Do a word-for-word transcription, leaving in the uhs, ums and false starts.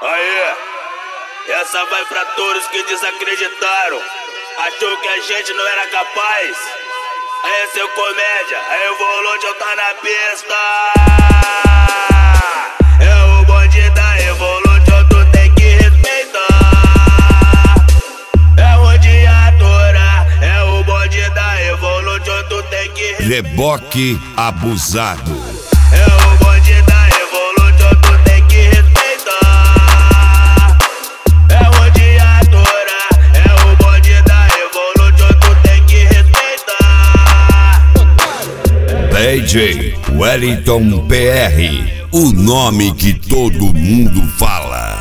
Aí, essa vai pra todos que desacreditaram. Achou que a gente não era capaz. Aí, seu comédia, a Evolution tá na pista. É o bonde da Evolution, tu tem que respeitar. É o odiadora, é o bonde da Evolution, tu tem que respeitar. Reboque abusado. É o bonde da Evolution, tu tem que respeitar. É o odiadora, é o bonde da Evolution, tu tem que respeitar. D J Wellington P R, o nome que todo mundo fala.